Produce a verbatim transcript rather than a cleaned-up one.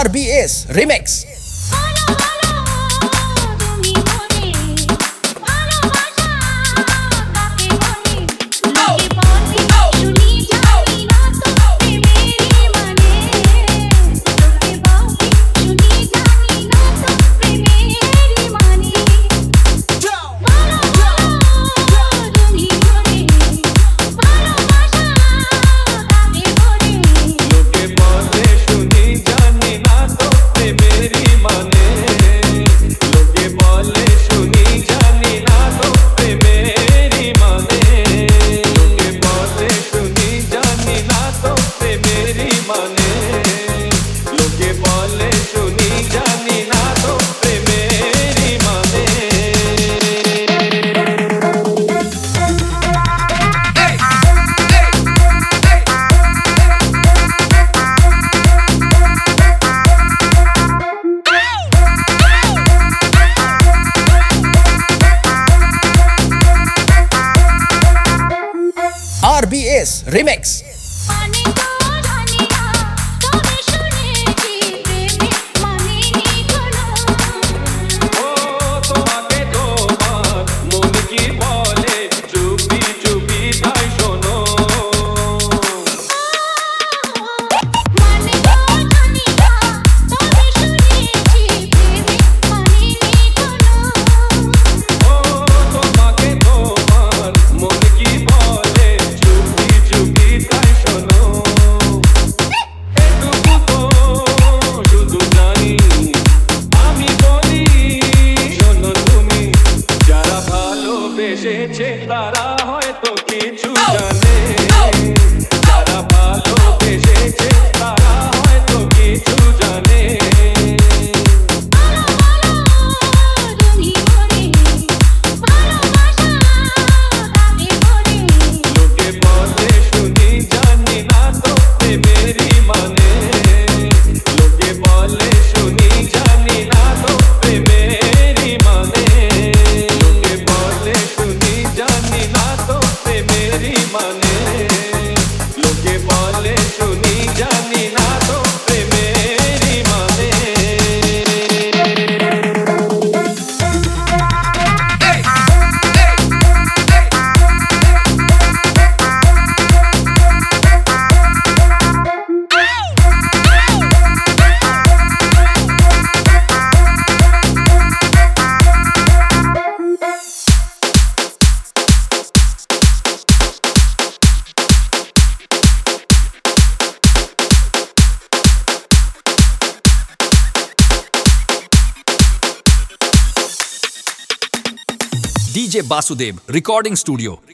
R B S Remix. R B S Remix. তারা হয়তো কিছু জানে, যারা ভালোবেসেছে তারা হয়তো কিছু জানে। লোকে বলে শুনি জানি না তো প্রেমেরই মানে, লোকে বলে শুনি জানি না তো প্রেমেরই মানে, লোকে বলে শুনি জানি না তো প্রেমেরই মানে, লোকে বলে শুনি জানি না তো প্রেমেরই মানে। D J Basudev Recording Studio.